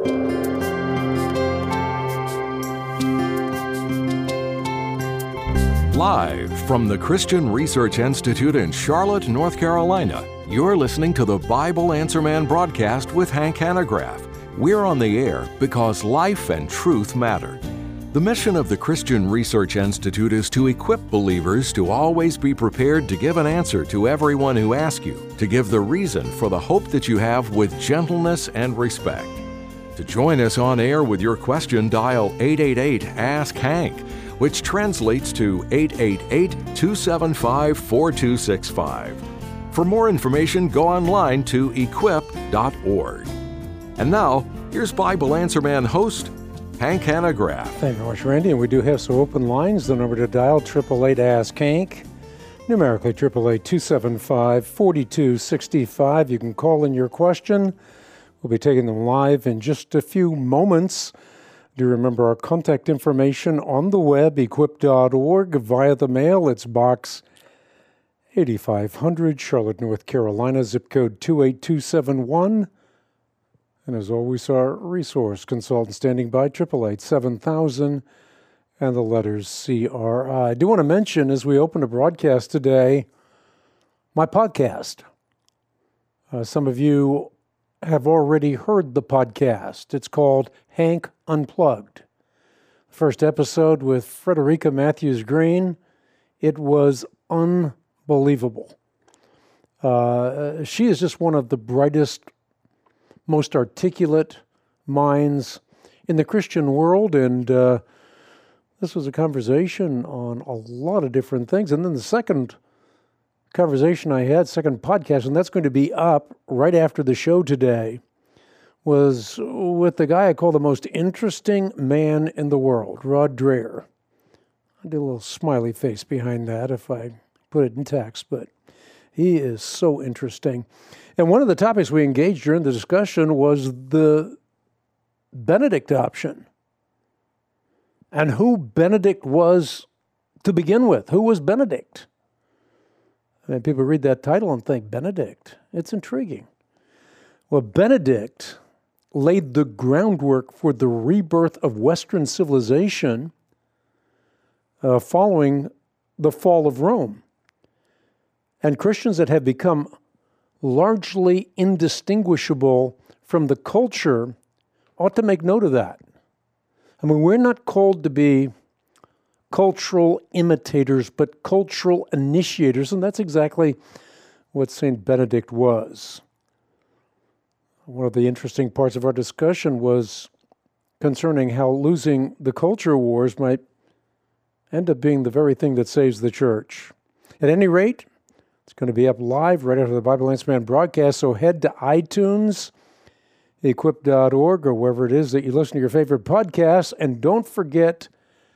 Live from the Christian Research Institute in Charlotte, North Carolina, you're listening to the Bible Answer Man broadcast with Hank Hanegraaff. We're on the air because life and truth matter. The mission of the Christian Research Institute is to equip believers to always be prepared to give an answer to everyone who asks you, to give the reason for the hope that you have with gentleness and respect. To join us on air with your question, dial 888-ASK-HANK, which translates to 888-275-4265. For more information, go online to equip.org. And now, here's Bible Answer Man host, Hank Hanegraaff. Thank you very much, Randy. And we do have some open lines. The number to dial, 888-ASK-HANK, numerically 888-275-4265. You can call in your question. We'll be taking them live in just a few moments. Do remember our contact information on the web, equip.org, via the mail. It's Box 8500, Charlotte, North Carolina, zip code 28271. And as always, our resource consultant standing by, 888-7000, and the letters CRI. I do want to mention, as we open a broadcast today, my podcast. Some of you have already heard the podcast. It's called Hank Unplugged. First episode with Frederica Matthews Green. It was unbelievable. She is just one of the brightest, most articulate minds in the Christian world, and this was a conversation on a lot of different things. And then the second conversation I had, second podcast, and that's going to be up right after the show today, was with the guy I call the most interesting man in the world, Rod Dreher. I did a little smiley face behind that if I put it in text, but he is so interesting. And one of the topics we engaged during the discussion was the Benedict option and who Benedict was to begin with. Who was Benedict? I mean, people read that title and think, Benedict. It's intriguing. Well, Benedict laid the groundwork for the rebirth of Western civilization following the fall of Rome. And Christians that have become largely indistinguishable from the culture ought to make note of that. I mean, we're not called to be cultural imitators, but cultural initiators, and that's exactly what St. Benedict was. One of the interesting parts of our discussion was concerning how losing the culture wars might end up being the very thing that saves the church. At any rate, it's going to be up live right after the Bible Answer Man broadcast, so head to iTunes, equip.org, or wherever it is that you listen to your favorite podcasts, and don't forget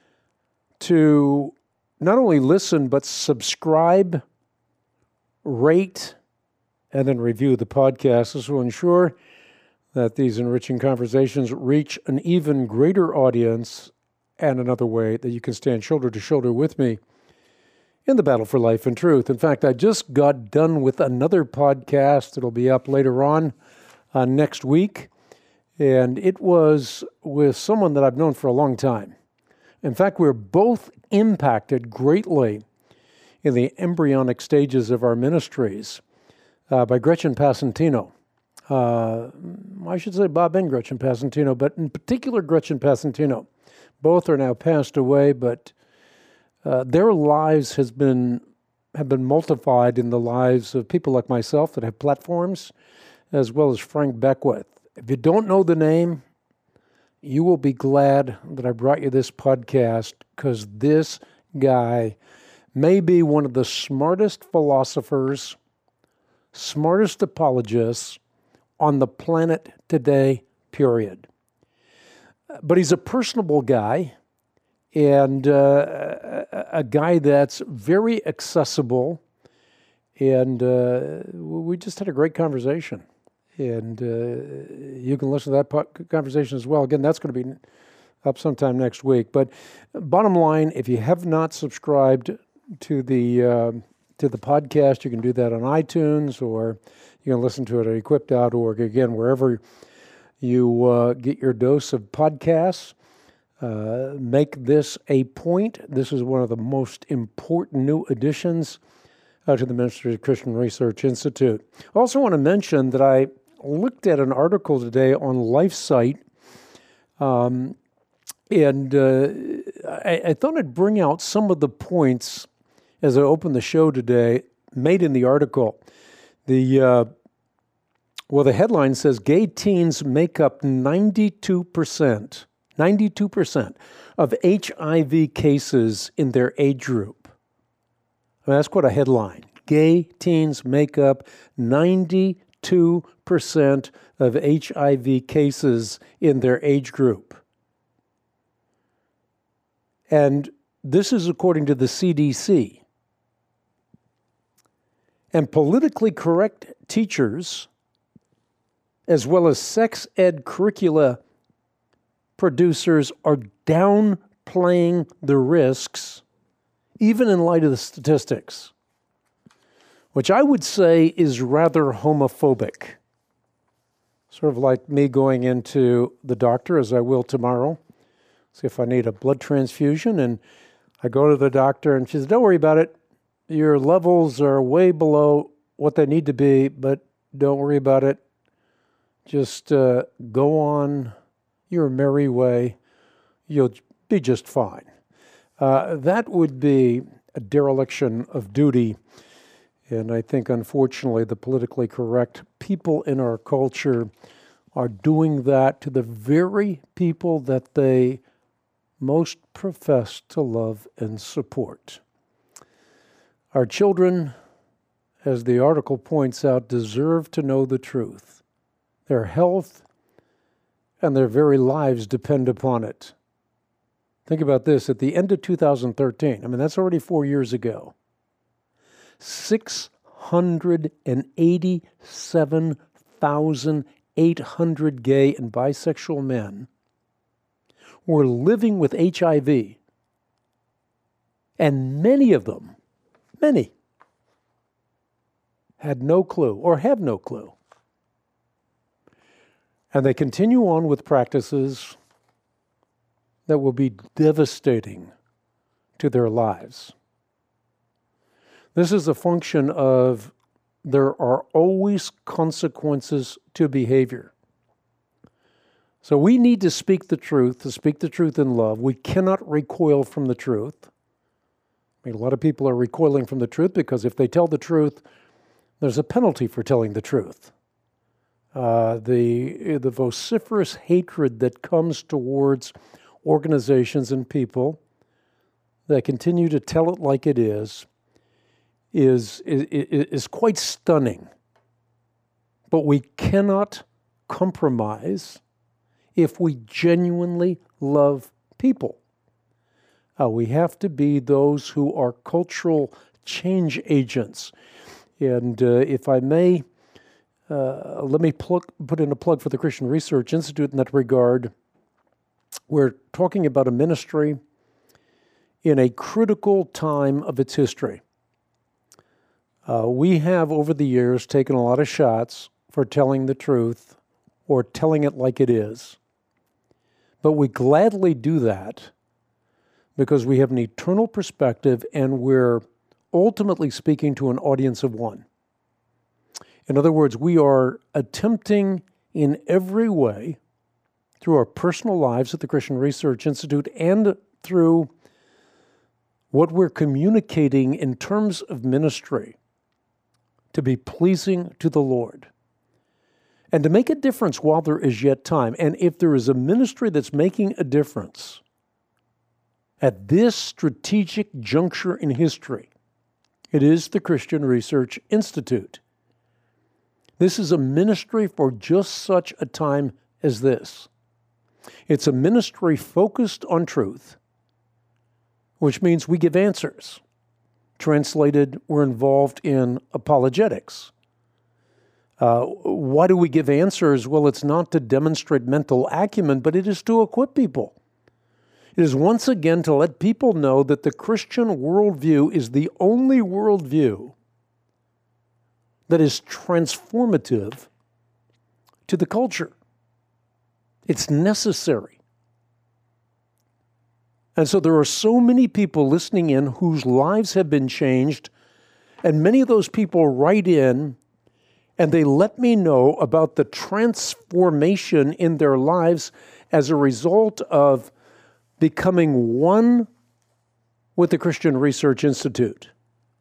to not only listen, but subscribe, rate, and then review the podcast. This will ensure that these enriching conversations reach an even greater audience, and another way that you can stand shoulder to shoulder with me in the battle for life and truth. In fact, I just got done with another podcast that'll be up later on next week, and it was with someone that I've known for a long time. In fact, we're both impacted greatly in the embryonic stages of our ministries by Gretchen Passantino. I should say Bob and Gretchen Passantino, but in particular Gretchen Passantino. Both are now passed away, but their lives have been multiplied in the lives of people like myself that have platforms, as well as Frank Beckwith. If you don't know the name, you will be glad that I brought you this podcast, because this guy may be one of the smartest philosophers, smartest apologists on the planet today, period. But he's a personable guy, and a guy that's very accessible, and we just had a great conversation. And you can listen to that conversation as well. Again, that's going to be up sometime next week. But bottom line, if you have not subscribed to the podcast, you can do that on iTunes, or you can listen to it at equip.org. Again, wherever you get your dose of podcasts. Make this a point. This is one of the most important new additions to the Ministry of Christian Research Institute. I also want to mention that I looked at an article today on LifeSite, and I thought I'd bring out some of the points as I open the show today, made in the article. The headline says, gay teens make up 92% of HIV cases in their age group. I mean, that's quite a headline. Gay teens make up 92% of HIV cases in their age group. And this is according to the CDC. And politically correct teachers, as well as sex ed curricula producers, are downplaying the risks, even in light of the statistics, which I would say is rather homophobic. Sort of like me going into the doctor, as I will tomorrow, see if I need a blood transfusion, and I go to the doctor, and she says, don't worry about it. Your levels are way below what they need to be, but don't worry about it. Just go on your merry way. You'll be just fine. That would be a dereliction of duty. And I think, unfortunately, the politically correct people in our culture are doing that to the very people that they most profess to love and support. Our children, as the article points out, deserve to know the truth. Their health and their very lives depend upon it. Think about this. At the end of 2013, I mean, that's already 4 years ago, 687,800 gay and bisexual men were living with HIV, and many of them, had no clue or have no clue. And they continue on with practices that will be devastating to their lives. This is a function of there are always consequences to behavior. So we need to speak the truth in love. We cannot recoil from the truth. I mean, a lot of people are recoiling from the truth because if they tell the truth, there's a penalty for telling the truth. The vociferous hatred that comes towards organizations and people that continue to tell it like it is quite stunning. But we cannot compromise if we genuinely love people. We have to be those who are cultural change agents. And if I may, let me put in a plug for the Christian Research Institute in that regard. We're talking about a ministry in a critical time of its history. We have, over the years, taken a lot of shots for telling the truth or telling it like it is. But we gladly do that because we have an eternal perspective and we're ultimately speaking to an audience of one. In other words, we are attempting in every way, through our personal lives at the Christian Research Institute and through what we're communicating in terms of ministry, to be pleasing to the Lord and to make a difference while there is yet time. And if there is a ministry that's making a difference at this strategic juncture in history, it is the Christian Research Institute. This is a ministry for just such a time as this. It's a ministry focused on truth, which means we give answers. Translated, we're involved in apologetics. Why do we give answers? Well, it's not to demonstrate mental acumen, but it is to equip people. It is once again to let people know that the Christian worldview is the only worldview that is transformative to the culture. It's necessary. And so there are so many people listening in whose lives have been changed, and many of those people write in and they let me know about the transformation in their lives as a result of becoming one with the Christian Research Institute.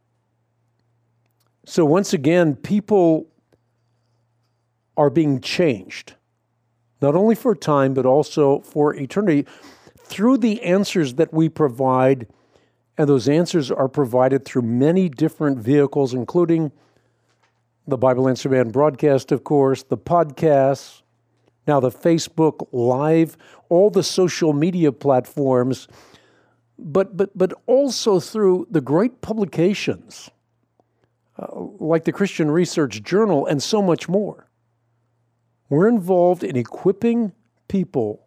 So once again, people are being changed, not only for time, but also for eternity, through the answers that we provide. And those answers are provided through many different vehicles, including the Bible Answer Man broadcast, of course, the podcasts, now the Facebook Live, all the social media platforms, but also through the great publications like the Christian Research Journal and so much more. We're involved in equipping people,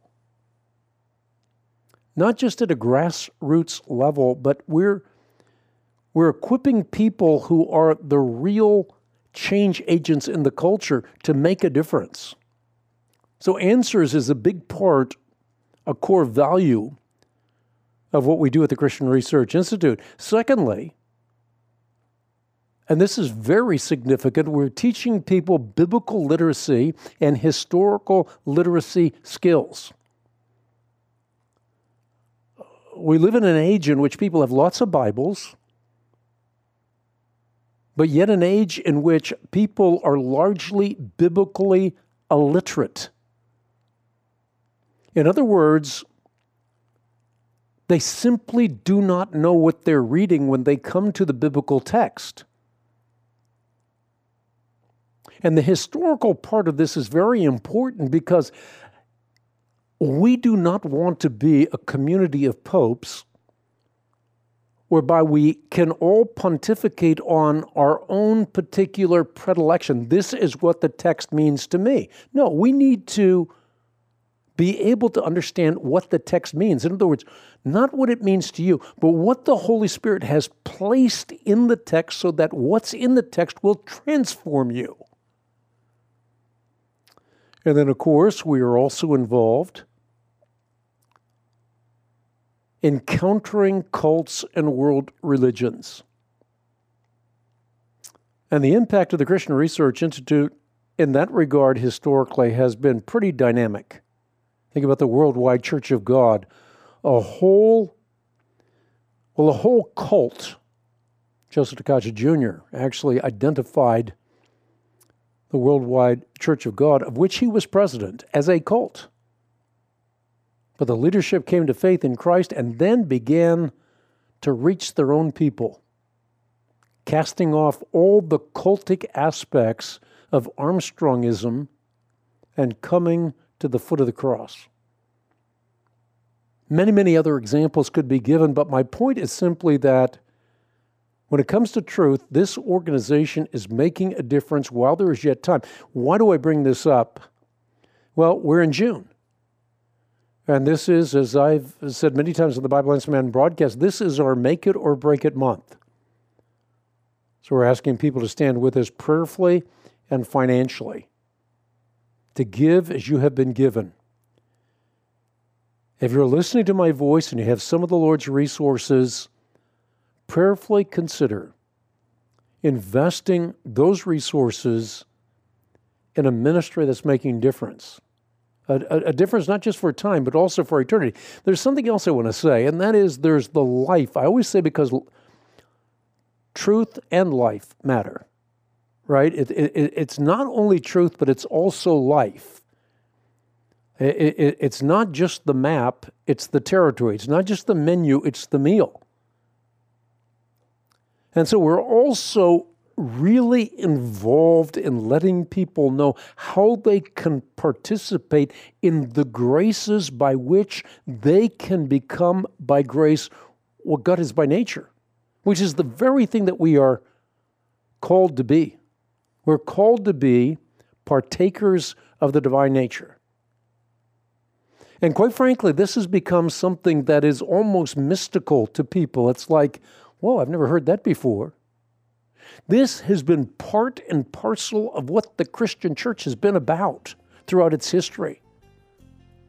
not just at a grassroots level, but we're equipping people who are the real change agents in the culture to make a difference. So Answers is a big part, a core value of what we do at the Christian Research Institute. Secondly, and this is very significant, we're teaching people biblical literacy and historical literacy skills. We live in an age in which people have lots of Bibles, but yet an age in which people are largely biblically illiterate. In other words, they simply do not know what they're reading when they come to the biblical text. And the historical part of this is very important because we do not want to be a community of popes whereby we can all pontificate on our own particular predilection. This is what the text means to me. No, we need to be able to understand what the text means. In other words, not what it means to you, but what the Holy Spirit has placed in the text so that what's in the text will transform you. And then, of course, we are also involved in countering cults and world religions. And the impact of the Christian Research Institute in that regard historically has been pretty dynamic. Think about the Worldwide Church of God. A whole cult, Joseph Tkachuk Jr. actually identified the Worldwide Church of God, of which he was president, as a cult. But the leadership came to faith in Christ and then began to reach their own people, casting off all the cultic aspects of Armstrongism and coming to the foot of the cross. Many, many other examples could be given, but my point is simply that when it comes to truth, this organization is making a difference while there is yet time. Why do I bring this up? Well, we're in June. And this is, as I've said many times on the Bible Answer Man broadcast, this is our Make It or Break It month. So we're asking people to stand with us prayerfully and financially, to give as you have been given. If you're listening to my voice and you have some of the Lord's resources, prayerfully consider investing those resources in a ministry that's making difference. A difference not just for time, but also for eternity. There's something else I want to say, and that is there's the life. I always say because truth and life matter, right? It's not only truth, but it's also life. It's not just the map, it's the territory. It's not just the menu, it's the meal. And so we're also really involved in letting people know how they can participate in the graces by which they can become, by grace, what God is by nature, which is the very thing that we are called to be. We're called to be partakers of the divine nature. And quite frankly, this has become something that is almost mystical to people. It's like, whoa, I've never heard that before. This has been part and parcel of what the Christian church has been about throughout its history.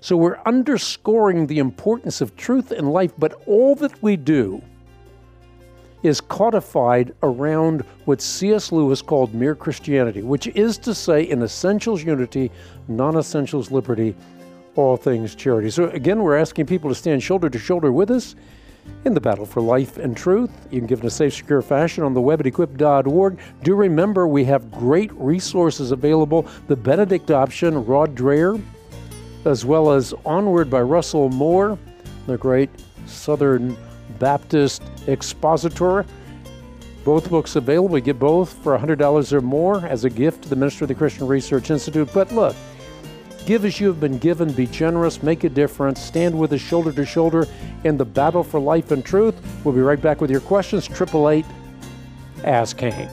So we're underscoring the importance of truth and life, but all that we do is codified around what C.S. Lewis called mere Christianity, which is to say, in essentials unity, non-essentials liberty, all things charity. So again, we're asking people to stand shoulder to shoulder with us in the battle for life and truth. You can give in a safe, secure fashion on the web at equip.org. Do remember, we have great resources available. The Benedict option, Rod Dreher, as well as Onward by Russell Moore, the great Southern Baptist expositor. Both books available. We get both for $100 or more as a gift to the Ministry of the Christian Research Institute. But look, give as you have been given, be generous, make a difference, stand with us shoulder to shoulder in the battle for life and truth. We'll be right back with your questions. 888 Ask Hank.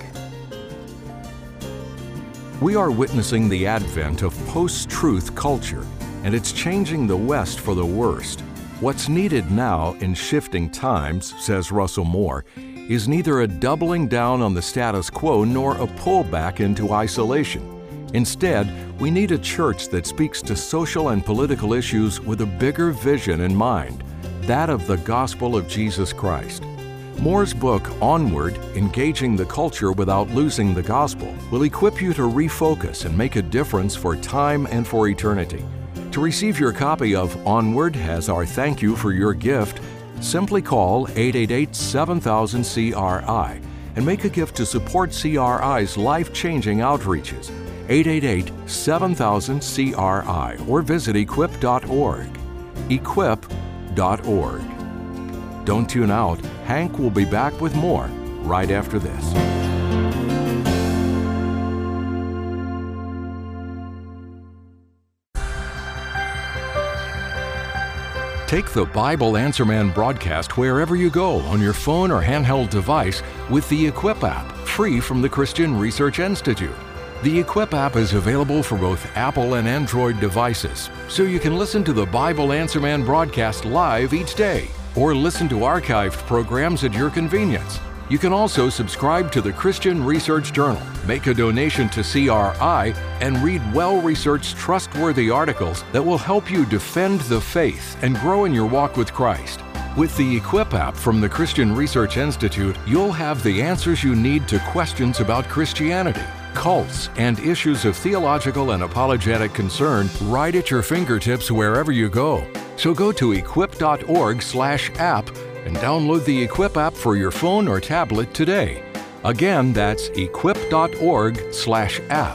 We are witnessing the advent of post-truth culture, and it's changing the West for the worst. What's needed now in shifting times, says Russell Moore, is neither a doubling down on the status quo nor a pullback into isolation. Instead, we need a church that speaks to social and political issues with a bigger vision in mind, that of the gospel of Jesus Christ. Moore's book, Onward, Engaging the Culture Without Losing the Gospel, will equip you to refocus and make a difference for time and for eternity. To receive your copy of Onward as our thank you for your gift, simply call 888-7000-CRI and make a gift to support CRI's life-changing outreaches. 888-7000-CRI or visit equip.org. Equip.org. Don't tune out. Hank will be back with more right after this. Take the Bible Answer Man broadcast wherever you go on your phone or handheld device with the Equip app, free from the Christian Research Institute. The Equip app is available for both Apple and Android devices, so you can listen to the Bible Answer Man broadcast live each day, or listen to archived programs at your convenience. You can also subscribe to the Christian Research Journal, make a donation to CRI, and read well-researched, trustworthy articles that will help you defend the faith and grow in your walk with Christ. With the Equip app from the Christian Research Institute, you'll have the answers you need to questions about Christianity, cults, and issues of theological and apologetic concern right at your fingertips wherever you go. So go to equip.org/app and download the Equip app for your phone or tablet today. Again, that's equip.org/app.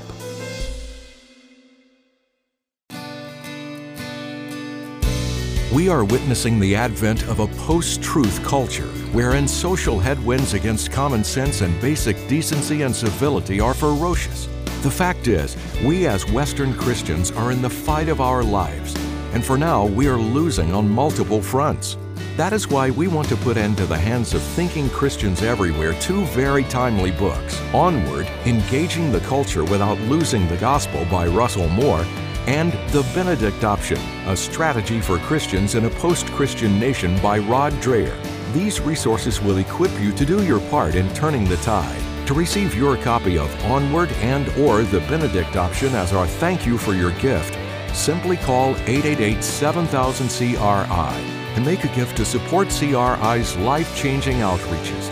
We are witnessing the advent of a post-truth culture, wherein social headwinds against common sense and basic decency and civility are ferocious. The fact is, we as Western Christians are in the fight of our lives, and for now we are losing on multiple fronts. That is why we want to put into the hands of thinking Christians everywhere two very timely books, Onward, Engaging the Culture Without Losing the Gospel by Russell Moore, and The Benedict Option, a strategy for Christians in a post-Christian nation by Rod Dreher. These resources will equip you to do your part in turning the tide. To receive your copy of Onward and/or The Benedict Option as our thank you for your gift, simply call 888-7000-CRI and make a gift to support CRI's life-changing outreaches.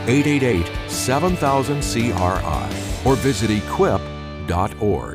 888-7000-CRI or visit equip.org.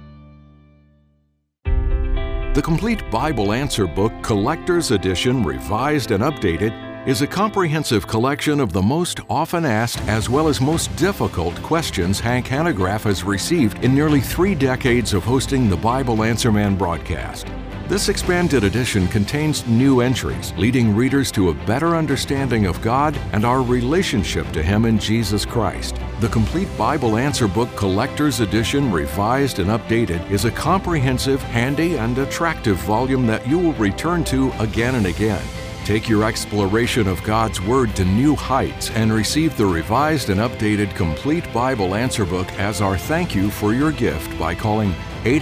The Complete Bible Answer Book Collector's Edition, Revised and Updated, is a comprehensive collection of the most often asked as well as most difficult questions Hank Hanegraaff has received in nearly 3 decades of hosting the Bible Answer Man broadcast. This expanded edition contains new entries, leading readers to a better understanding of God and our relationship to Him in Jesus Christ. The Complete Bible Answer Book Collector's Edition, Revised and Updated, is a comprehensive, handy, and attractive volume that you will return to again and again. Take your exploration of God's Word to new heights and receive the revised and updated Complete Bible Answer Book as our thank you for your gift by calling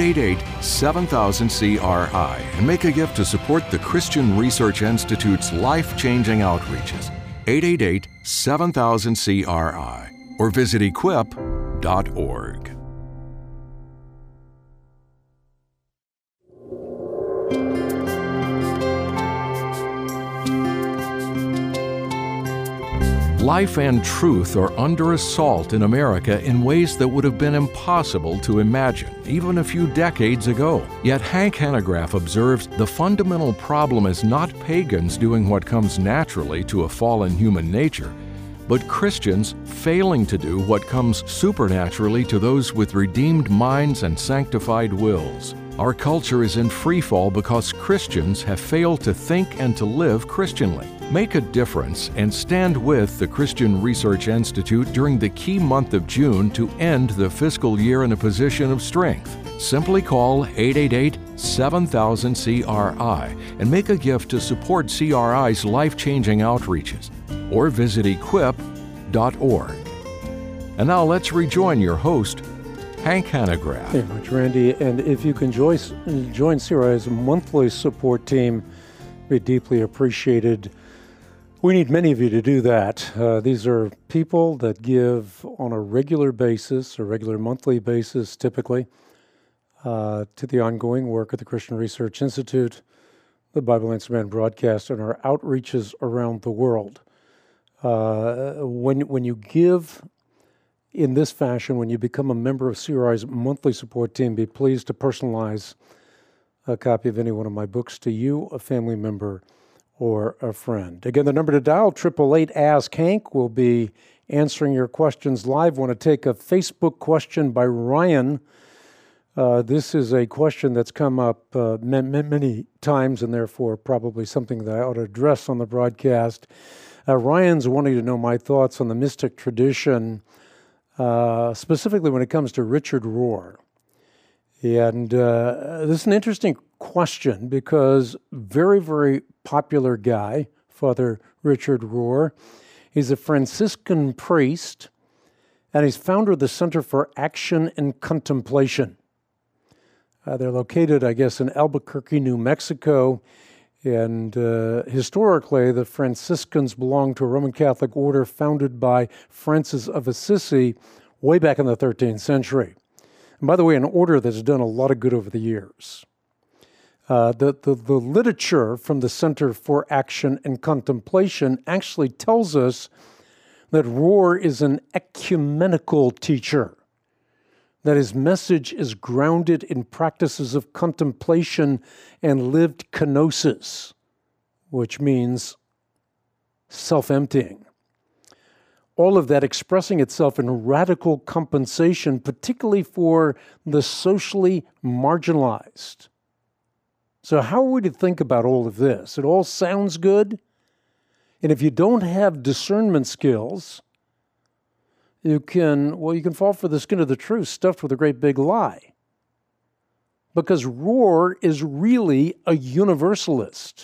888-7000-CRI and make a gift to support the Christian Research Institute's life-changing outreaches. 888-7000-CRI or visit equip.org. Life and truth are under assault in America in ways that would have been impossible to imagine, even a few decades ago. Yet Hank Hanegraaff observes the fundamental problem is not pagans doing what comes naturally to a fallen human nature, but Christians failing to do what comes supernaturally to those with redeemed minds and sanctified wills. Our culture is in freefall because Christians have failed to think and to live Christianly. Make a difference and stand with the Christian Research Institute during the key month of June to end the fiscal year in a position of strength. Simply call 888-7000-CRI and make a gift to support CRI's life-changing outreaches, or visit equip.org. And now let's rejoin your host, Hank Hanegraaff. Hey, much, Randy. And if you can join CRI's monthly support team, be deeply appreciated. We need many of you to do that. These are people that give on a regular basis, a regular monthly basis typically, to the ongoing work of the Christian Research Institute, the Bible Answer Man broadcast, and our outreaches around the world. When you give in this fashion, when you become a member of CRI's monthly support team, be pleased to personalize a copy of any one of my books to you, a family member, or a friend. Again, the number to dial, 888-ASK-HANK. We'll be answering your questions live. I want to take a Facebook question by Ryan. This is a question that's come up many times, and therefore probably something that I ought to address on the broadcast. Ryan's wanting to know my thoughts on the mystic tradition, specifically when it comes to Richard Rohr. And this is an interesting question because very, very popular guy, Father Richard Rohr. He's a Franciscan priest, and he's founder of the Center for Action and Contemplation. They're located, I guess, in Albuquerque, New Mexico. And historically, the Franciscans belonged to a Roman Catholic order founded by Francis of Assisi way back in the 13th century. And by the way, an order that's done a lot of good over the years. The literature from the Center for Action and Contemplation actually tells us that Rohr is an ecumenical teacher, that his message is grounded in practices of contemplation and lived kenosis, which means self-emptying. All of that expressing itself in radical compensation, particularly for the socially marginalized. So how are we to think about all of this? It all sounds good, and if you don't have discernment skills, you can fall for the skin of the truth stuffed with a great big lie. Because Rohr is really a universalist.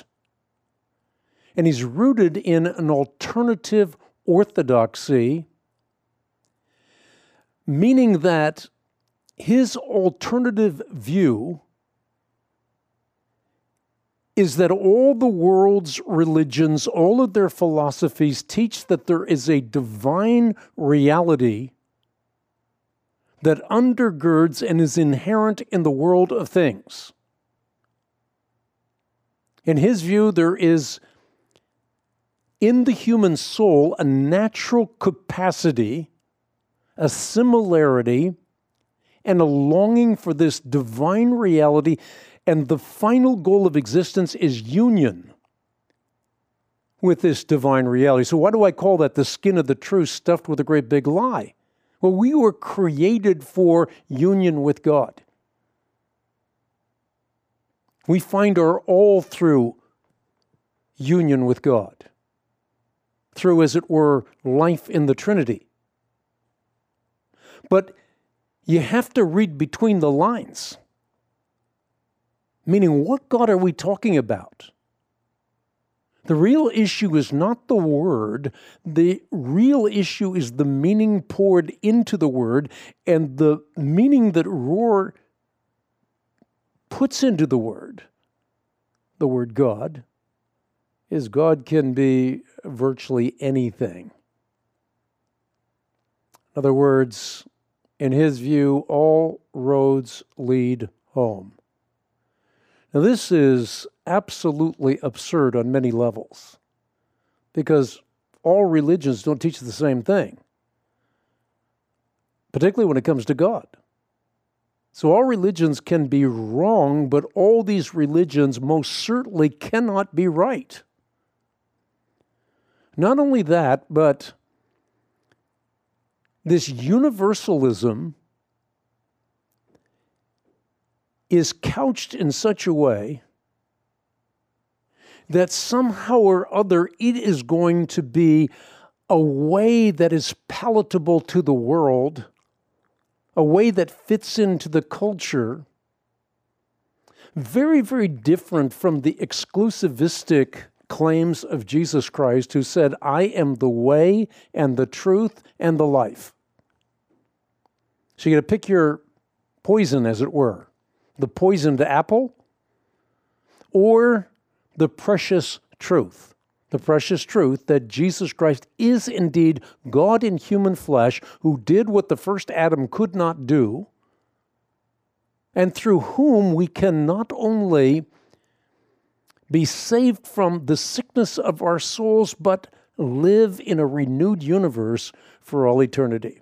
And he's rooted in an alternative orthodoxy, meaning that his alternative view is that all the world's religions, all of their philosophies teach that there is a divine reality that undergirds and is inherent in the world of things. In his view, there is in the human soul a natural capacity, a similarity, and a longing for this divine reality. And the final goal of existence is union with this divine reality. So why do I call that the skin of the truth stuffed with a great big lie? Well, we were created for union with God. We find our all through union with God, through, as it were, life in the Trinity. But you have to read between the lines. Meaning, what God are we talking about? The real issue is not the word. The real issue is the meaning poured into the word, and the meaning that Rohr puts into the word God, is God can be virtually anything. In other words, in his view, all roads lead home. Now, this is absolutely absurd on many levels, because all religions don't teach the same thing, particularly when it comes to God. So all religions can be wrong, but all these religions most certainly cannot be right. Not only that, but this universalism is couched in such a way that somehow or other it is going to be a way that is palatable to the world, a way that fits into the culture, very, very different from the exclusivistic claims of Jesus Christ, who said, I am the way and the truth and the life. So you got to pick your poison, as it were. The poisoned apple or the precious truth. The precious truth that Jesus Christ is indeed God in human flesh, who did what the first Adam could not do, and through whom we can not only be saved from the sickness of our souls, but live in a renewed universe for all eternity.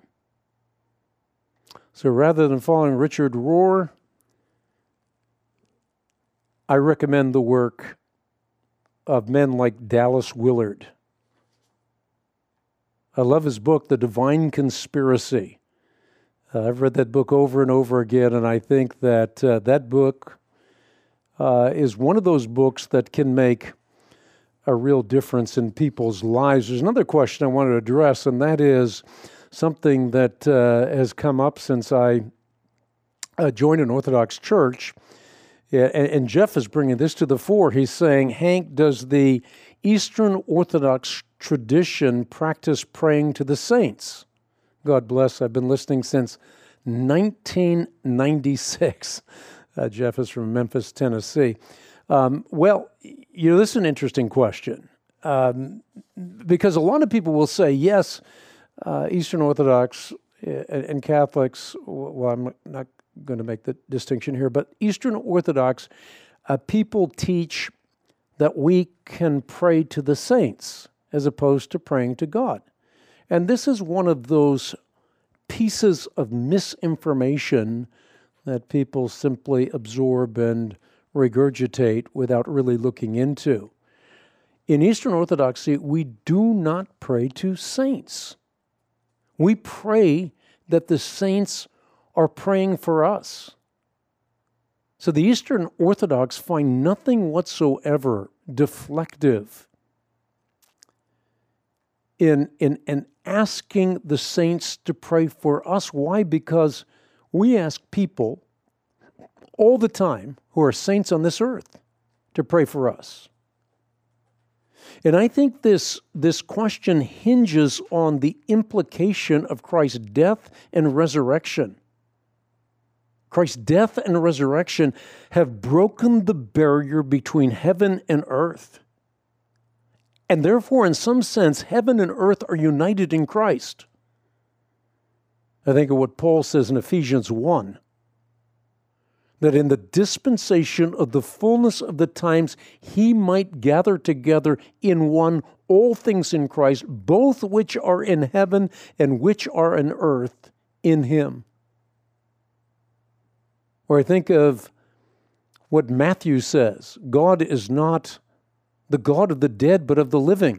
So rather than following Richard Rohr, I recommend the work of men like Dallas Willard. I love his book, The Divine Conspiracy. I've read that book over and over again, and I think that that book is one of those books that can make a real difference in people's lives. There's another question I want to address, and that is something that has come up since I joined an Orthodox church. Yeah, and Jeff is bringing this to the fore. He's saying, Hank, does the Eastern Orthodox tradition practice praying to the saints? God bless. I've been listening since 1996. Jeff is from Memphis, Tennessee. Well, this is an interesting question because a lot of people will say, yes, Eastern Orthodox and Catholics, well, I'm not going to make the distinction here, but Eastern Orthodox people teach that we can pray to the saints as opposed to praying to God. And this is one of those pieces of misinformation that people simply absorb and regurgitate without really looking into. In Eastern Orthodoxy, we do not pray to saints. We pray that the saints are praying for us. So the Eastern Orthodox find nothing whatsoever deflective in asking the saints to pray for us. Why? Because we ask people all the time who are saints on this earth to pray for us. And I think this question hinges on the implication of Christ's death and resurrection. Christ's death and resurrection have broken the barrier between heaven and earth. And therefore, in some sense, heaven and earth are united in Christ. I think of what Paul says in Ephesians 1, that in the dispensation of the fullness of the times, he might gather together in one all things in Christ, both which are in heaven and which are in earth in him. Or I think of what Matthew says, God is not the God of the dead, but of the living.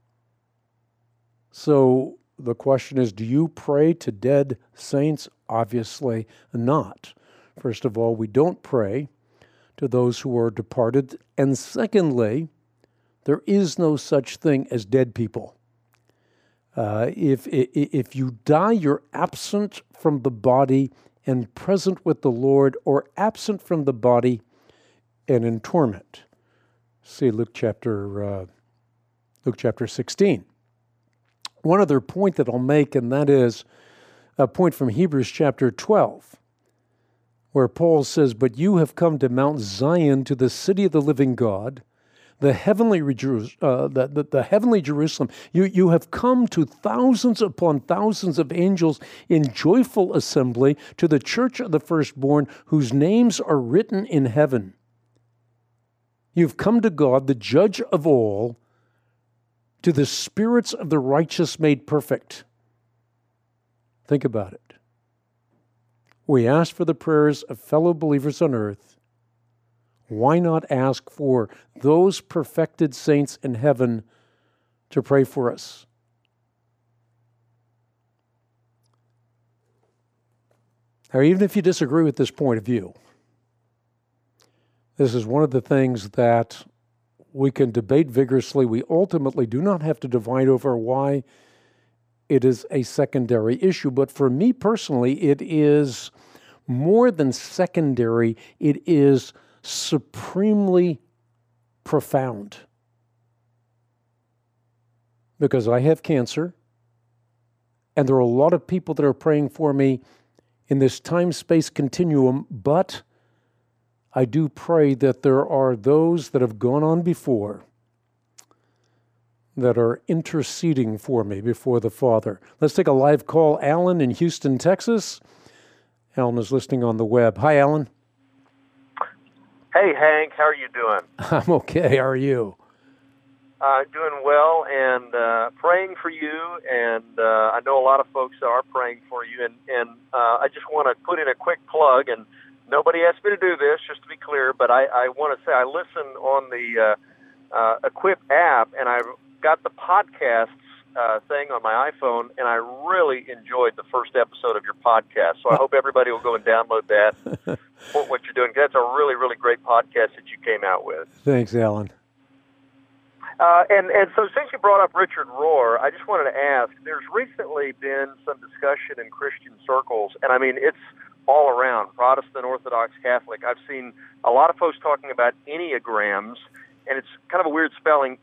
So the question is, do you pray to dead saints? Obviously not. First of all, we don't pray to those who are departed. And secondly, there is no such thing as dead people. If you die, you're absent from the body and present with the Lord, or absent from the body and in torment. See Luke chapter 16. One other point that I'll make, and that is a point from Hebrews chapter 12, where Paul says, "But you have come to Mount Zion, to the city of the living God, the heavenly Jerusalem. You have come to thousands upon thousands of angels in joyful assembly, to the church of the firstborn, whose names are written in heaven." You've come to God, the judge of all, to the spirits of the righteous made perfect. Think about it. We ask for the prayers of fellow believers on earth. Why not ask for those perfected saints in heaven to pray for us? Now, even if you disagree with this point of view, this is one of the things that we can debate vigorously. We ultimately do not have to divide over why it is a secondary issue. But for me personally, it is more than secondary. It is supremely profound. Because I have cancer, and there are a lot of people that are praying for me in this time-space continuum, but I do pray that there are those that have gone on before that are interceding for me before the Father. Let's take a live call. Alan in Houston, Texas. Alan is listening on the web. Hi, Alan. Hey, Hank. How are you doing? I'm okay. How are you? Doing well and praying for you, and I know a lot of folks are praying for you, and I just want to put in a quick plug, and nobody asked me to do this, just to be clear, but I want to say I listen on the Equip app, and I got the podcasts thing on my iPhone, and I really enjoyed the first episode of your podcast, so I hope everybody will go and download that for what you're doing. That's a really, really great podcast that you came out with. Thanks, Alan. And so since you brought up Richard Rohr, I just wanted to ask, there's recently been some discussion in Christian circles, and I mean, it's all around, Protestant, Orthodox, Catholic. I've seen a lot of folks talking about Enneagrams, and it's kind of a weird spelling,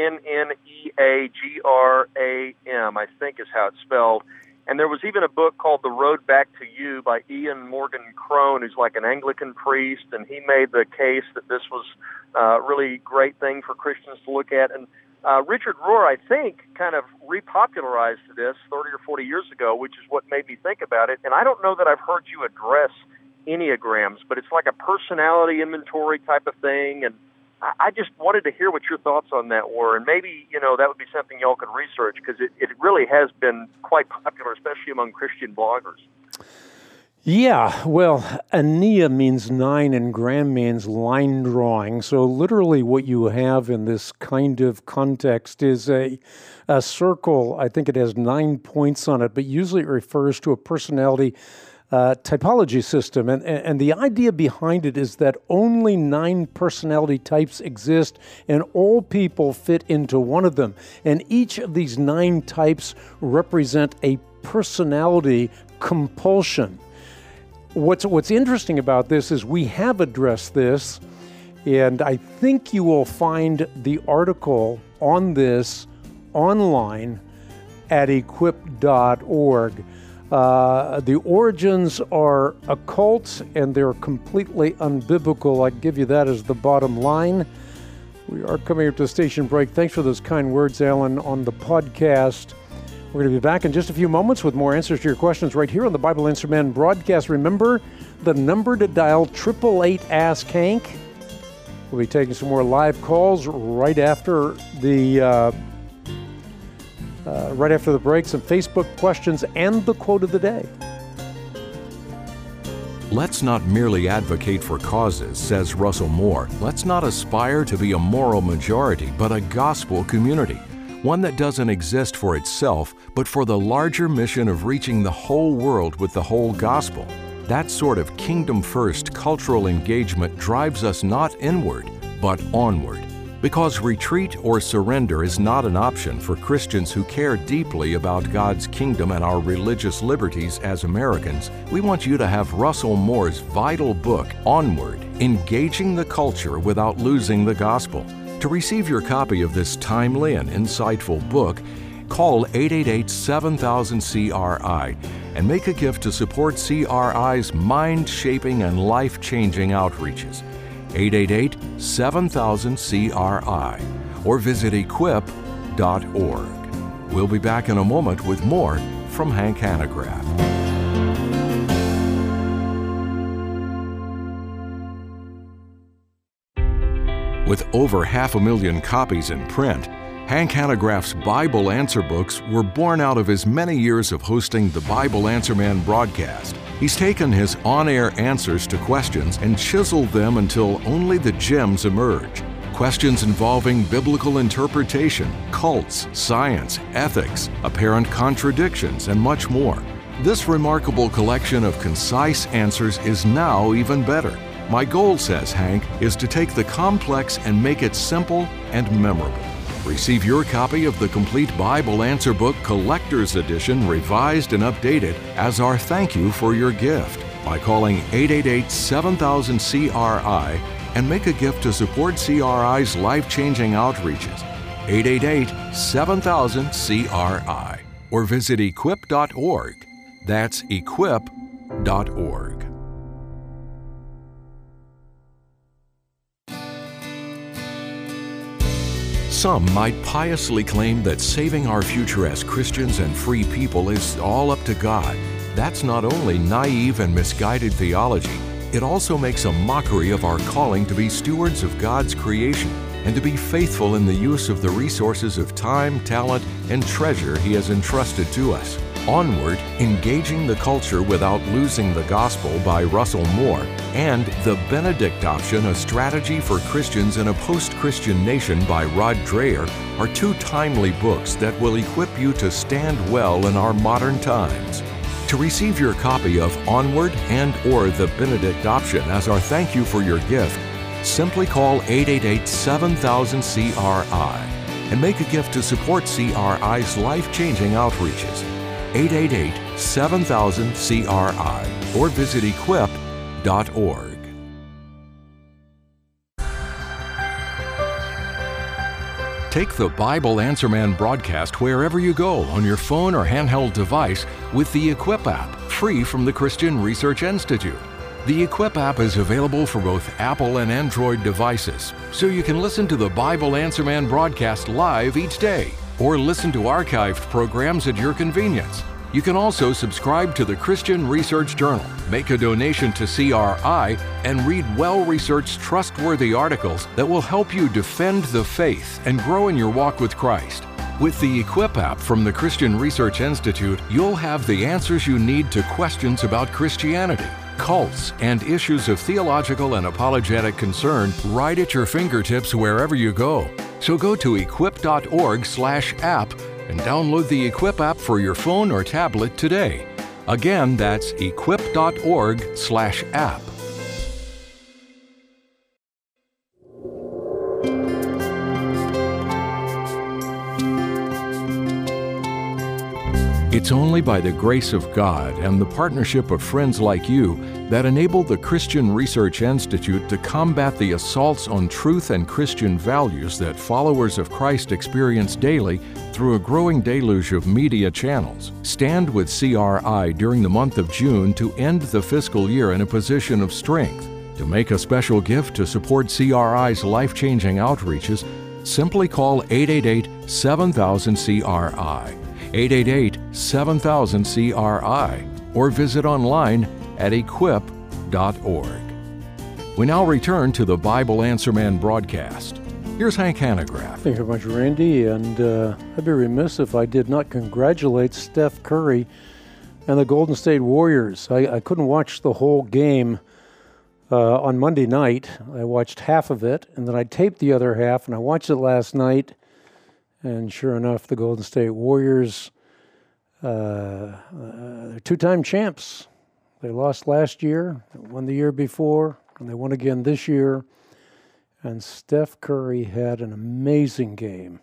Enneagram, I think is how it's spelled. And there was even a book called The Road Back to You by Ian Morgan Crone, who's like an Anglican priest, and he made the case that this was a really great thing for Christians to look at. And Richard Rohr, I think, kind of repopularized this 30 or 40 years ago, which is what made me think about it. And I don't know that I've heard you address Enneagrams, but it's like a personality inventory type of thing, and I just wanted to hear what your thoughts on that were, and maybe, that would be something y'all could research, because it really has been quite popular, especially among Christian bloggers. Yeah, well, Ennea means 9 and gram means line drawing. So literally what you have in this kind of context is a circle. I think it has 9 points on it, but usually it refers to a personality typology system. And the idea behind it is that only 9 personality types exist, and all people fit into one of them. And each of these 9 types represent a personality compulsion. What's interesting about this is we have addressed this, and I think you will find the article on this online at equip.org. The origins are occult, and they're completely unbiblical. I give you that as the bottom line. We are coming up to a station break. Thanks for those kind words, Alan, on the podcast. We're going to be back in just a few moments with more answers to your questions right here on the Bible Answer Man broadcast. Remember the number to dial, 888-ASK-HANK. We'll be taking some more live calls right after the break, some Facebook questions, and the quote of the day. Let's not merely advocate for causes, says Russell Moore. Let's not aspire to be a moral majority, but a gospel community. One that doesn't exist for itself, but for the larger mission of reaching the whole world with the whole gospel. That sort of kingdom-first cultural engagement drives us not inward, but onward. Because retreat or surrender is not an option for Christians who care deeply about God's kingdom and our religious liberties as Americans, we want you to have Russell Moore's vital book, Onward, Engaging the Culture Without Losing the Gospel. To receive your copy of this timely and insightful book, call 888-7000-CRI and make a gift to support CRI's mind-shaping and life-changing outreaches. 888-7000-CRI or visit equip.org. We'll be back in a moment with more from Hank Hanegraaff. With over 500,000 copies in print, Hank Hanegraaff's Bible Answer books were born out of his many years of hosting the Bible Answer Man broadcast. He's taken his on-air answers to questions and chiseled them until only the gems emerge. Questions involving biblical interpretation, cults, science, ethics, apparent contradictions, and much more. This remarkable collection of concise answers is now even better. My goal, says Hank, is to take the complex and make it simple and memorable. Receive your copy of the complete Bible Answer Book Collector's Edition, revised and updated, as our thank you for your gift by calling 888-7000-CRI and make a gift to support CRI's life-changing outreaches. 888-7000-CRI or visit equip.org. That's equip.org. Some might piously claim that saving our future as Christians and free people is all up to God. That's not only naive and misguided theology, it also makes a mockery of our calling to be stewards of God's creation and to be faithful in the use of the resources of time, talent, and treasure He has entrusted to us. Onward, Engaging the Culture Without Losing the Gospel by Russell Moore, and The Benedict Option, A Strategy for Christians in a Post-Christian Nation by Rod Dreher are two timely books that will equip you to stand well in our modern times. To receive your copy of Onward and/or The Benedict Option as our thank you for your gift, simply call 888-7000-CRI and make a gift to support CRI's life-changing outreaches. 888-7000-CRI or visit equip.org. Take the Bible Answer Man broadcast wherever you go on your phone or handheld device with the Equip app, free from the Christian Research Institute. The Equip app is available for both Apple and Android devices, so you can listen to the Bible Answer Man broadcast live each day, or listen to archived programs at your convenience. You can also subscribe to the Christian Research Journal, make a donation to CRI, and read well-researched, trustworthy articles that will help you defend the faith and grow in your walk with Christ. With the Equip app from the Christian Research Institute, you'll have the answers you need to questions about Christianity, cults, and issues of theological and apologetic concern right at your fingertips wherever you go. So go to equip.org/app and download the Equip app for your phone or tablet today. Again, that's equip.org/app. It's only by the grace of God and the partnership of friends like you that enable the Christian Research Institute to combat the assaults on truth and Christian values that followers of Christ experience daily through a growing deluge of media channels. Stand with CRI during the month of June to end the fiscal year in a position of strength. To make a special gift to support CRI's life-changing outreaches, simply call 888-7000-CRI. 888-7000-CRI or visit online at equip.org. We now return to the Bible Answer Man broadcast. Here's Hank Hanegraaff. Thank you very much, Randy, and I'd be remiss if I did not congratulate Steph Curry and the Golden State Warriors. I couldn't watch the whole game on Monday night. I watched half of it, and then I taped the other half, and I watched it last night. And sure enough, the Golden State Warriors, they're two-time champs. They lost last year, won the year before, and they won again this year. And Steph Curry had an amazing game.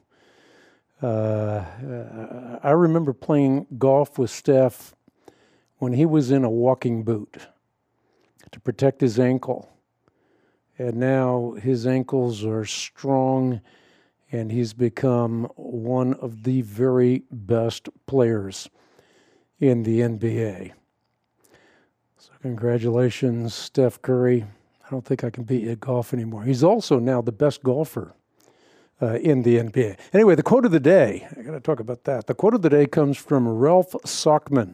I remember playing golf with Steph when he was in a walking boot to protect his ankle. And now his ankles are strong, and he's become one of the very best players in the NBA. So congratulations, Steph Curry. I don't think I can beat you at golf anymore. He's also now the best golfer in the NBA. Anyway, the quote of the day, I got to talk about that. The quote of the day comes from Ralph Sockman.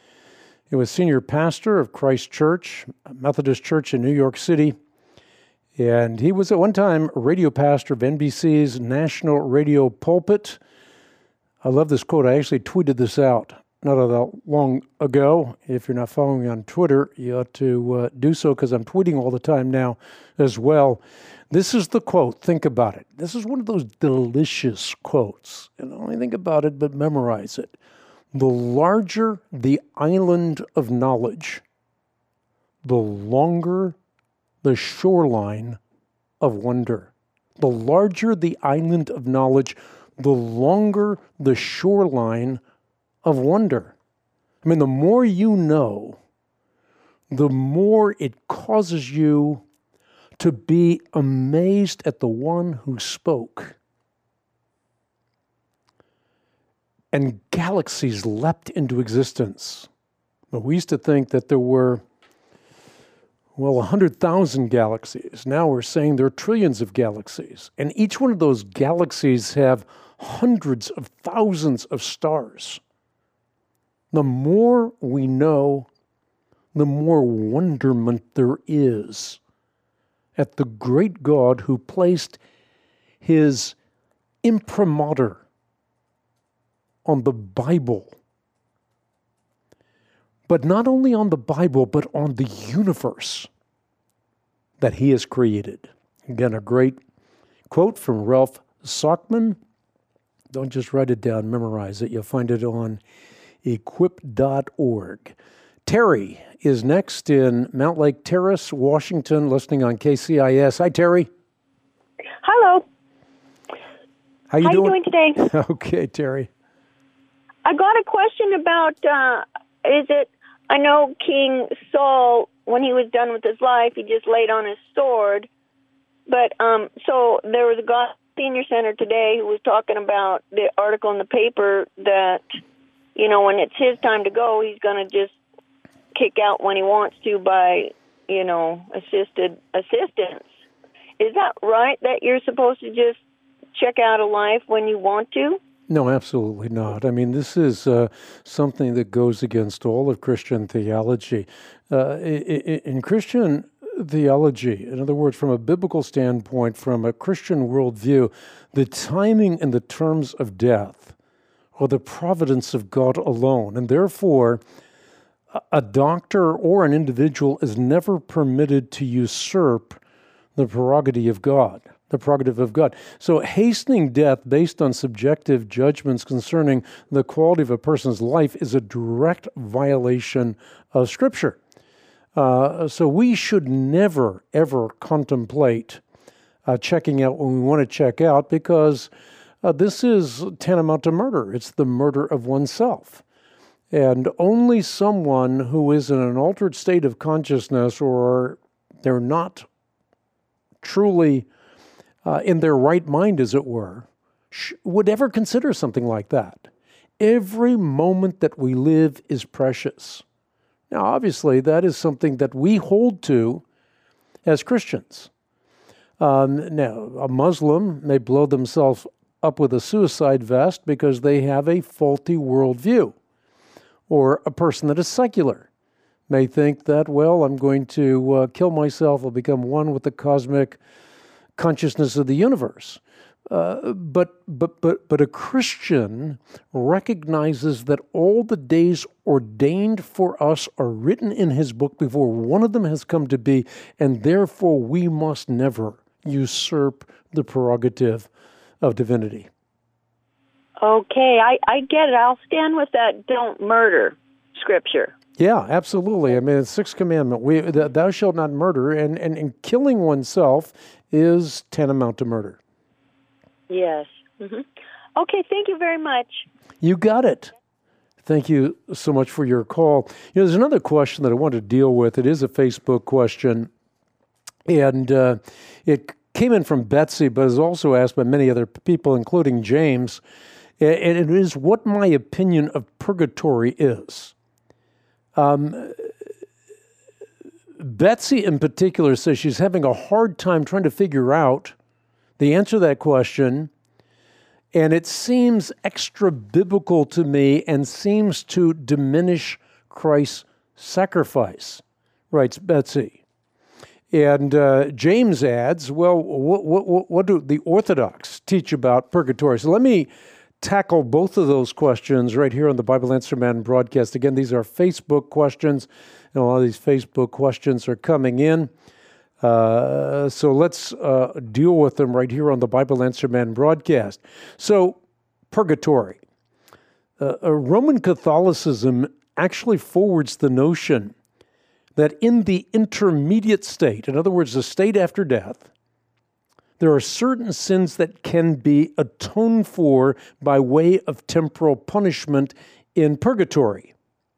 He was senior pastor of Christ Church, a Methodist church in New York City. And he was at one time radio pastor of NBC's national radio pulpit. I love this quote. I actually tweeted this out not that long ago. If you're not following me on Twitter, you ought to do so, because I'm tweeting all the time now as well. This is the quote. Think about it. This is one of those delicious quotes. And not only think about it, but memorize it. The larger the island of knowledge, the longer the shoreline of wonder. The larger the island of knowledge, the longer the shoreline of wonder. I mean, the more you know, the more it causes you to be amazed at the one who spoke. And galaxies leapt into existence. But we used to think that there were, 100,000 galaxies. Now we're saying there are trillions of galaxies. And each one of those galaxies have hundreds of thousands of stars. The more we know, the more wonderment there is at the great God who placed his imprimatur on the Bible. But not only on the Bible, but on the universe that he has created. Again, a great quote from Ralph Sockman. Don't just write it down, memorize it. You'll find it on equip.org. Terry is next in Mount Lake Terrace, Washington, listening on KCIS. Hi, Terry. Hello. How you doing today? Okay, Terry. I got a question about, I know King Saul, when he was done with his life, he just laid on his sword. But, so there was a God Senior Center today who was talking about the article in the paper that, when it's his time to go, he's going to just kick out when he wants to by, assisted assistance. Is that right, that you're supposed to just check out a life when you want to? No, absolutely not. I mean, this is something that goes against all of Christian theology. In Christian theology, in other words, from a biblical standpoint, from a Christian worldview, the timing and the terms of death are the providence of God alone. And therefore, a doctor or an individual is never permitted to usurp the prerogative of God. So hastening death based on subjective judgments concerning the quality of a person's life is a direct violation of Scripture. So we should never, ever contemplate checking out when we want to check out, because this is tantamount to murder. It's the murder of oneself. And only someone who is in an altered state of consciousness, or they're not truly in their right mind, as it were, would ever consider something like that. Every moment that we live is precious. Now, obviously, that is something that we hold to as Christians. Now, a Muslim may blow themselves up with a suicide vest because they have a faulty worldview. Or a person that is secular may think that, I'm going to kill myself, I'll become one with the cosmic consciousness of the universe. But a Christian recognizes that all the days ordained for us are written in his book before one of them has come to be, and therefore we must never usurp the prerogative of divinity. Okay, I get it. I'll stand with that don't murder scripture. Yeah, absolutely. I mean, it's Sixth Commandment. Thou shalt not murder, and killing oneself is tantamount to murder. Yes. Mm-hmm. Okay, thank you very much. You got it. Thank you so much for your call. There's another question that I want to deal with. It is a Facebook question, and it came in from Betsy, but is also asked by many other people, including James. And it is what my opinion of purgatory is. Betsy in particular says she's having a hard time trying to figure out the answer to that question, and it seems extra biblical to me and seems to diminish Christ's sacrifice, writes Betsy. And James adds, well, what do the Orthodox teach about purgatory? So let me tackle both of those questions right here on the Bible Answer Man broadcast. Again, these are Facebook questions, and a lot of these Facebook questions are coming in. So let's deal with them right here on the Bible Answer Man broadcast. So, purgatory. Roman Catholicism actually forwards the notion that in the intermediate state, in other words, the state after death, there are certain sins that can be atoned for by way of temporal punishment in purgatory.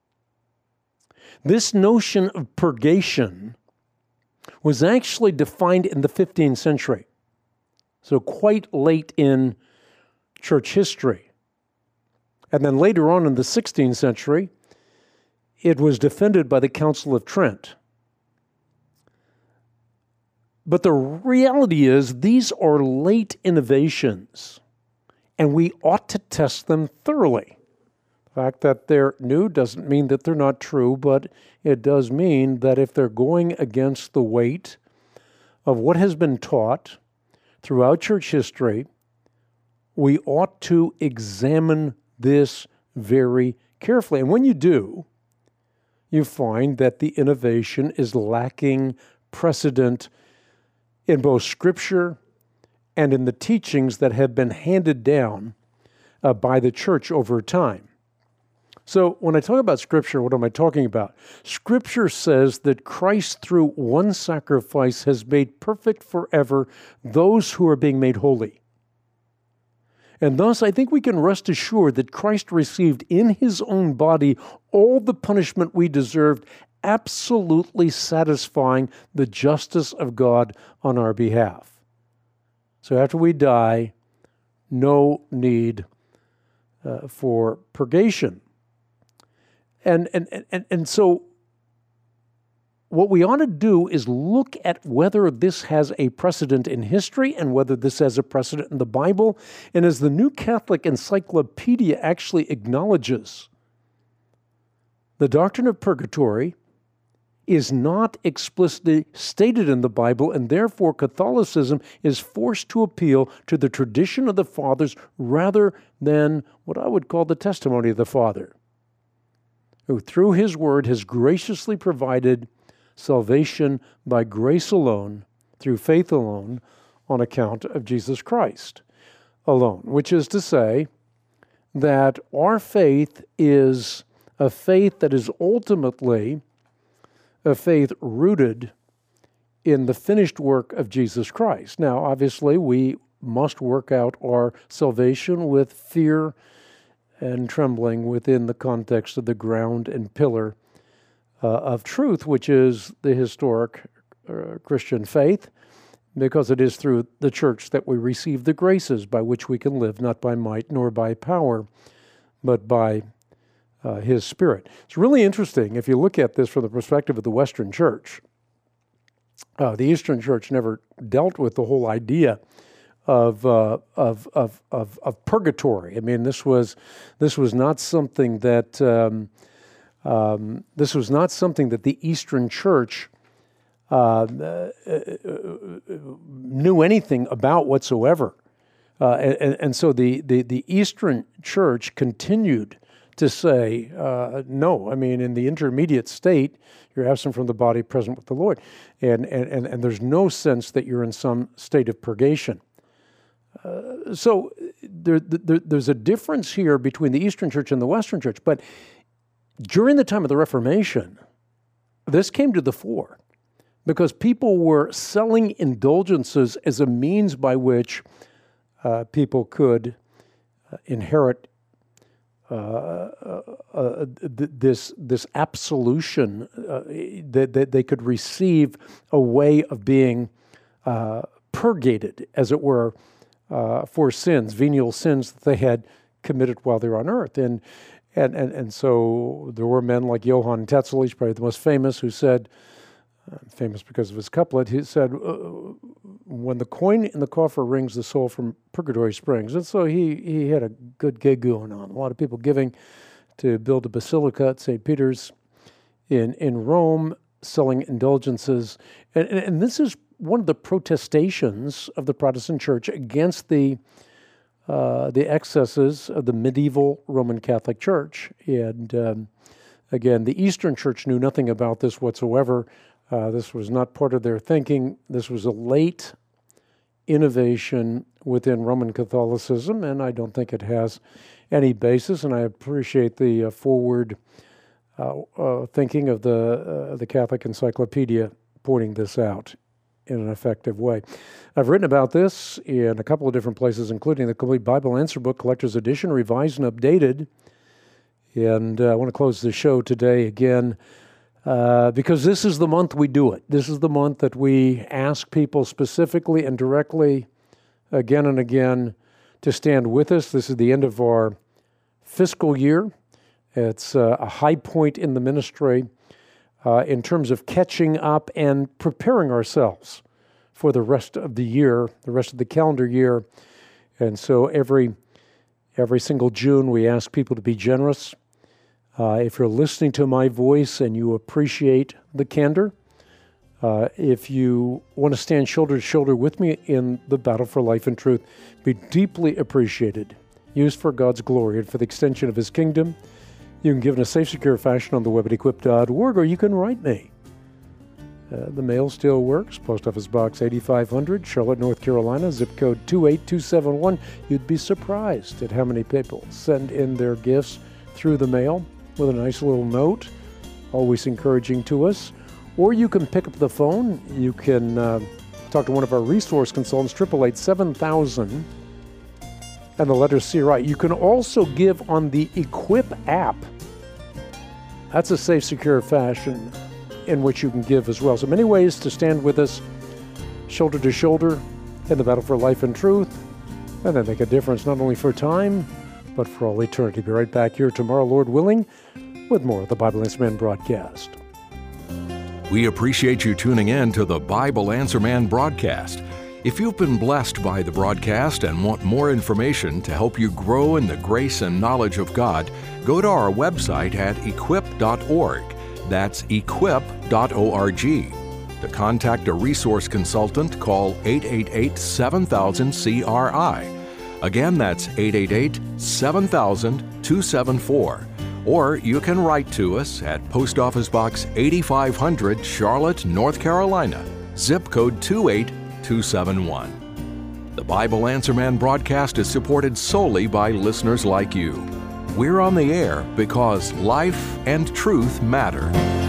This notion of purgation was actually defined in the 15th century, so quite late in church history. And then later on in the 16th century, it was defended by the Council of Trent. But the reality is these are late innovations, and we ought to test them thoroughly. The fact that they're new doesn't mean that they're not true, but it does mean that if they're going against the weight of what has been taught throughout church history, we ought to examine this very carefully. And when you do, you find that the innovation is lacking precedent in both Scripture and in the teachings that have been handed down by the church over time. So when I talk about Scripture, what am I talking about? Scripture says that Christ, through one sacrifice, has made perfect forever those who are being made holy. And thus, I think we can rest assured that Christ received in his own body all the punishment we deserved, absolutely satisfying the justice of God on our behalf. So after we die, no need for purgation. And so what we ought to do is look at whether this has a precedent in history and whether this has a precedent in the Bible. And as the New Catholic Encyclopedia actually acknowledges, the doctrine of purgatory is not explicitly stated in the Bible, and therefore Catholicism is forced to appeal to the tradition of the fathers rather than what I would call the testimony of the Father, who through his word has graciously provided salvation by grace alone, through faith alone, on account of Jesus Christ alone, which is to say that our faith is a faith that is ultimately a faith rooted in the finished work of Jesus Christ. Now, obviously, we must work out our salvation with fear and trembling within the context of the ground and pillar of truth, which is the historic Christian faith, because it is through the church that we receive the graces by which we can live, not by might nor by power, but by his Spirit. It's really interesting if you look at this from the perspective of the Western Church. The Eastern Church never dealt with the whole idea of purgatory. I mean, this was not something that the Eastern Church knew anything about whatsoever, and so the Eastern Church continued to say, no, I mean, in the intermediate state, you're absent from the body, present with the Lord, and there's no sense that you're in some state of purgation. So there's a difference here between the Eastern Church and the Western Church, but during the time of the Reformation, this came to the fore because people were selling indulgences as a means by which people could inherit this absolution, that they could receive a way of being purgated, as it were, for sins, venial sins that they had committed while they were on earth. And so there were men like Johann Tetzel, he's probably the most famous, who said, famous because of his couplet, he said, when the coin in the coffer rings, the soul from purgatory springs. And so he had a good gig going on. A lot of people giving to build a basilica at St. Peter's in Rome. selling indulgences. And this is one of the protestations of the Protestant Church against the excesses of the medieval Roman Catholic Church. And again, the Eastern Church knew nothing about this whatsoever. This was not part of their thinking. This was a late innovation within Roman Catholicism, and I don't think it has any basis. And I appreciate the forward thinking of the Catholic Encyclopedia pointing this out in an effective way. I've written about this in a couple of different places, including the Complete Bible Answer Book, Collector's Edition, revised and updated. And I want to close the show today again because this is the month we do it. This is the month that we ask people specifically and directly again and again to stand with us. This is the end of our fiscal year. It's a high point in the ministry in terms of catching up and preparing ourselves for the rest of the year, the rest of the calendar year. And so every single June, we ask people to be generous. If you're listening to my voice and you appreciate the candor, if you want to stand shoulder to shoulder with me in the battle for life and truth, be deeply appreciated, used for God's glory and for the extension of His kingdom. You can give in a safe, secure fashion on the web at equip.org, or you can write me. The mail still works. Post Office Box 8500, Charlotte, North Carolina, zip code 28271. You'd be surprised at how many people send in their gifts through the mail with a nice little note, always encouraging to us. Or you can pick up the phone. You can talk to one of our resource consultants, 888-7000, and the letter CRI. You can also give on the Equip app. That's a safe, secure fashion in which you can give as well. So many ways to stand with us, shoulder to shoulder, in the battle for life and truth, and then make a difference not only for time, but for all eternity. Be right back here tomorrow, Lord willing, with more of the Bible Answer Man broadcast. We appreciate you tuning in to the Bible Answer Man broadcast. If you've been blessed by the broadcast and want more information to help you grow in the grace and knowledge of God, go to our website at equip.org. That's equip.org. To contact a resource consultant, call 888-7000-CRI. Again, that's 888-7000-274. Or you can write to us at Post Office Box 8500, Charlotte, North Carolina, zip code 28271. The Bible Answer Man broadcast is supported solely by listeners like you. We're on the air because life and truth matter.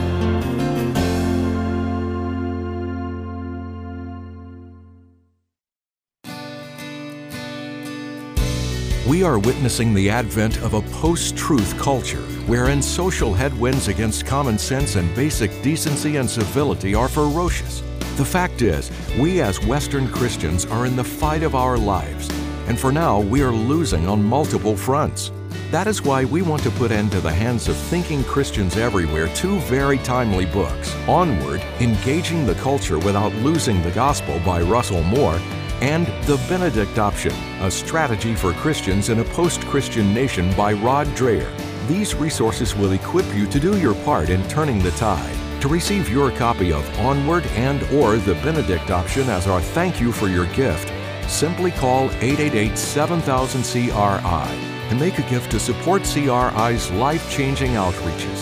We are witnessing the advent of a post-truth culture, wherein social headwinds against common sense and basic decency and civility are ferocious. The fact is, we as Western Christians are in the fight of our lives, and for now we are losing on multiple fronts. That is why we want to put into the hands of thinking Christians everywhere two very timely books, Onward, Engaging the Culture Without Losing the Gospel by Russell Moore, and The Benedict Option, a strategy for Christians in a post-Christian nation by Rod Dreher. These resources will equip you to do your part in turning the tide. To receive your copy of Onward and/or The Benedict Option as our thank you for your gift, simply call 888-7000-CRI and make a gift to support CRI's life-changing outreaches.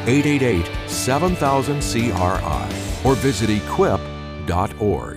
888-7000-CRI or visit equip.org.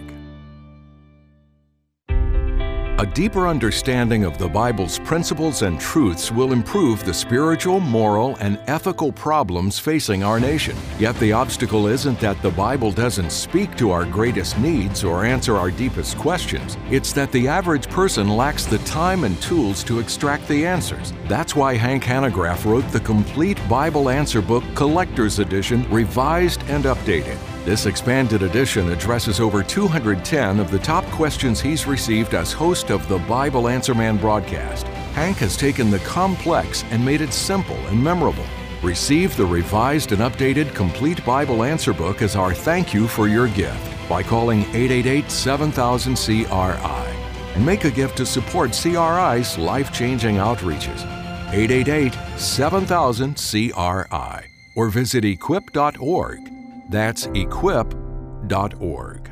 A deeper understanding of the Bible's principles and truths will improve the spiritual, moral, and ethical problems facing our nation. Yet the obstacle isn't that the Bible doesn't speak to our greatest needs or answer our deepest questions. It's that the average person lacks the time and tools to extract the answers. That's why Hank Hanegraaff wrote the Complete Bible Answer Book Collector's Edition, revised and updated. This expanded edition addresses over 210 of the top questions he's received as host of the Bible Answer Man broadcast. Hank has taken the complex and made it simple and memorable. Receive the revised and updated Complete Bible Answer Book as our thank you for your gift by calling 888-7000-CRI and make a gift to support CRI's life-changing outreaches. 888-7000-CRI or visit equip.org. That's equip.org.